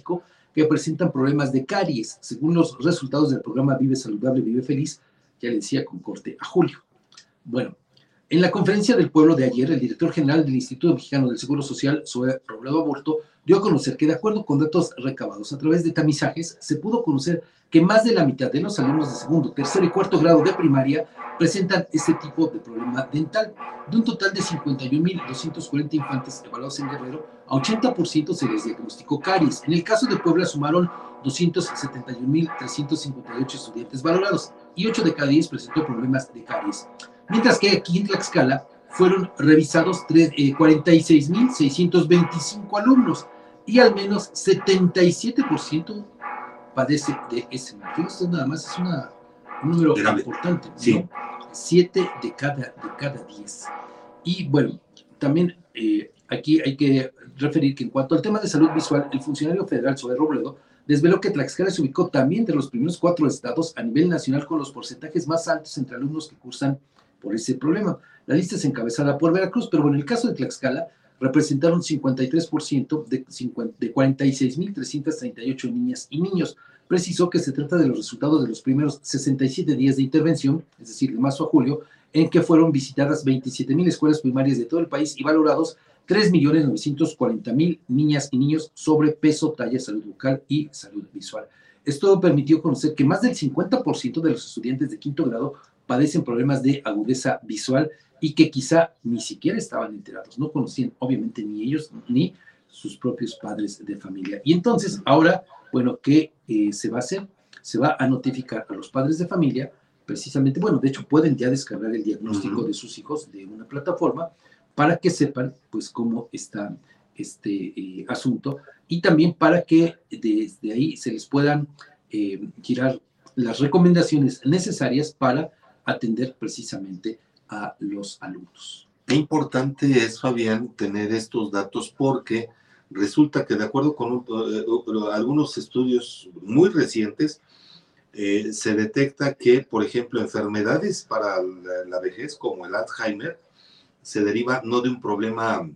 México que presentan problemas de caries, según los resultados del programa Vive Saludable, Vive Feliz, ya le decía, con corte a julio. Bueno, en la conferencia del pueblo de ayer, el director general del Instituto Mexicano del Seguro Social, Zoe Robledo Aburto, dio a conocer que, de acuerdo con datos recabados a través de tamizajes, se pudo conocer que más de la mitad de los alumnos de segundo, tercer y cuarto grado de primaria presentan este tipo de problema dental. De un total de 51.240 infantes evaluados en Guerrero, a 80% se les diagnosticó caries. En el caso de Puebla sumaron 271.358 estudiantes valorados y 8 de cada 10 presentó problemas de caries. Mientras que aquí en Tlaxcala fueron revisados 46.625 alumnos y al menos 77% padece de ese mal. Esto nada más es un número grave, importante, ¿no? Sí. 7 de cada 10. Y bueno, también aquí hay que referir que en cuanto al tema de salud visual, el funcionario federal Zoe Robledo desveló que Tlaxcala se ubicó también entre los primeros 4 estados a nivel nacional con los porcentajes más altos entre alumnos que cursan por ese problema. La lista es encabezada por Veracruz, pero en el caso de Tlaxcala representaron 53% de 46.338 niñas y niños. Precisó que se trata de los resultados de los primeros 67 días de intervención, es decir, de marzo a julio, en que fueron visitadas 27.000 escuelas primarias de todo el país y valorados 3.940.000 niñas y niños sobre peso, talla, salud bucal y salud visual. Esto permitió conocer que más del 50% de los estudiantes de quinto grado padecen problemas de agudeza visual y que quizá ni siquiera estaban enterados, no conocían obviamente ni ellos ni sus propios padres de familia. Y entonces ahora, bueno, ¿qué se va a hacer? Se va a notificar a los padres de familia, precisamente, bueno, de hecho pueden ya descargar el diagnóstico de sus hijos de una plataforma para que sepan pues cómo está este asunto y también para que desde ahí se les puedan girar las recomendaciones necesarias para atender precisamente a los alumnos. Qué importante es, Fabián, tener estos datos porque resulta que de acuerdo con algunos estudios muy recientes, se detecta que, por ejemplo, enfermedades para la vejez como el Alzheimer se deriva no de un problema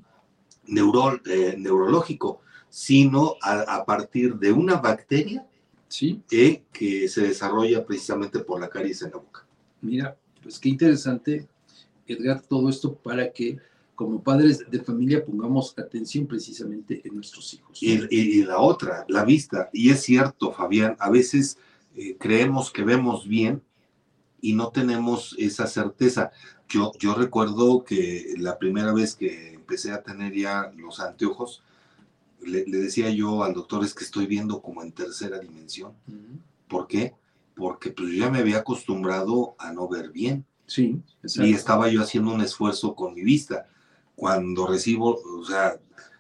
neurológico, sino a partir de una bacteria, ¿sí?, que se desarrolla precisamente por la caries en la boca. Mira, pues qué interesante, Edgar, todo esto para que como padres de familia pongamos atención precisamente en nuestros hijos, ¿no? Y la otra, la vista. Y es cierto, Fabián, a veces creemos que vemos bien y no tenemos esa certeza. Yo recuerdo que la primera vez que empecé a tener ya los anteojos, le decía yo al doctor, es que estoy viendo como en tercera dimensión. ¿Por qué? Porque pues yo ya me había acostumbrado a no ver bien. Sí, exacto. Y estaba yo haciendo un esfuerzo con mi vista. Cuando recibo, o sea,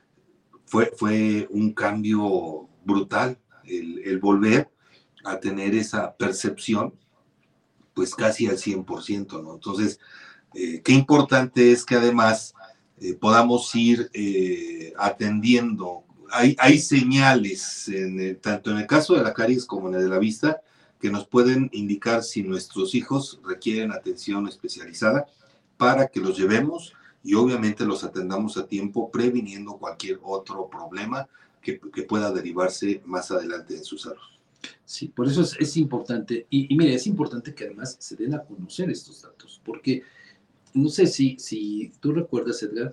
fue un cambio brutal el volver a tener esa percepción, pues casi al 100%, ¿no? Entonces, qué importante es que además podamos ir atendiendo. Hay señales, tanto en el caso de la caries como en el de la vista, que nos pueden indicar si nuestros hijos requieren atención especializada para que los llevemos y obviamente los atendamos a tiempo, previniendo cualquier otro problema que pueda derivarse más adelante en su salud. Sí, por eso es importante. Y mire, es importante que además se den a conocer estos datos, porque no sé si tú recuerdas, Edgar,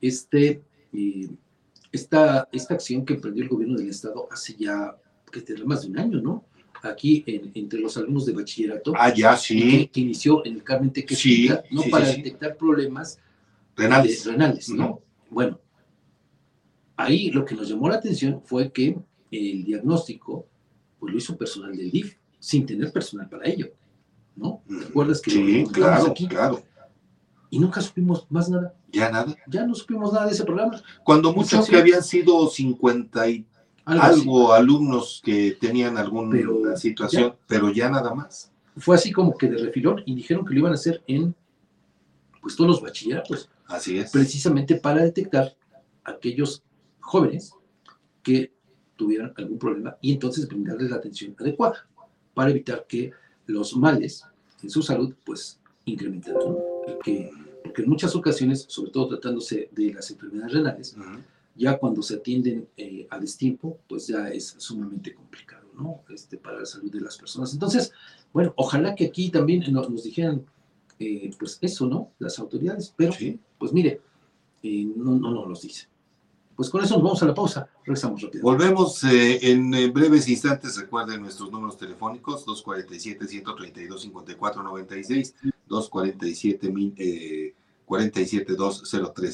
esta acción que emprendió el gobierno del estado hace ya más de un año, ¿no? Aquí entre los alumnos de bachillerato. Ah, ya, sí. Que inició en el Carmen Tequesquitla, sí, ¿no? Sí, para sí, detectar problemas renales, ¿no? Bueno, ahí lo que nos llamó la atención fue que el diagnóstico pues lo hizo personal del DIF, sin tener personal para ello, ¿no? ¿Te acuerdas que sí, lo comentamos aquí? Claro. Y nunca supimos más nada. ¿Ya nada? Ya no supimos nada de ese programa. Cuando mucho que habían sido 50 y algo alumnos que tenían alguna situación, pero ya nada más. Fue así como que de refilón y dijeron que lo iban a hacer en pues todos los bachilleratos. Así es. Precisamente para detectar a aquellos jóvenes que tuvieran algún problema y entonces brindarles la atención adecuada para evitar que los males en su salud pues incrementen, ¿no? Porque en muchas ocasiones, sobre todo tratándose de las enfermedades renales, ya cuando se atienden a destiempo, pues ya es sumamente complicado, ¿no? Para la salud de las personas. Entonces, bueno, ojalá que aquí también nos dijeran, pues eso, ¿no? Las autoridades, pero, Sí. pues mire, no nos dicen. Pues con eso nos vamos a la pausa. Regresamos rápido. Volvemos en breves instantes. Recuerden nuestros números telefónicos: 247-132-5496, 247-203.